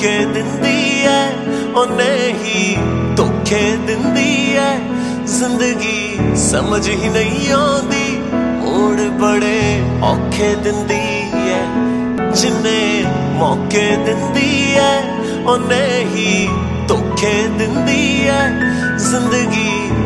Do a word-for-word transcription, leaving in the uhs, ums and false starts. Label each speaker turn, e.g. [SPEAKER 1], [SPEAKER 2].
[SPEAKER 1] मौके दिंदी है ओने ही धोखे दिंदी है। जिंदगी समझ ही नहीं आती मोड़ बड़े औखे दिंदी है। जिन्ने मौके दिंदी है ओने ही धोखे दिंदी है। जिंदगी